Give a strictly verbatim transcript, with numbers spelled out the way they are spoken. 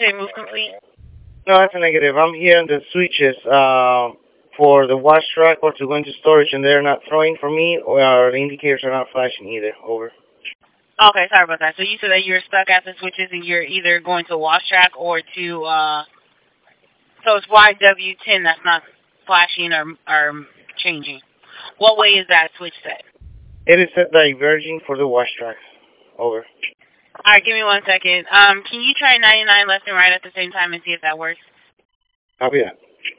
say move complete? No, that's a negative. I'm here on the switches uh, for the wash track or to go into storage, and they're not throwing for me, or the indicators are not flashing either. Over. Okay, sorry about that. So you said that you're stuck at the switches and you're either going to wash track or to, uh, so it's Y W ten that's not flashing or, or changing. What way is that switch set? It is set diverging for the wash track. Over. All right, give me one second. Um, can you try ninety-nine left and right at the same time and see if that works? Copy that.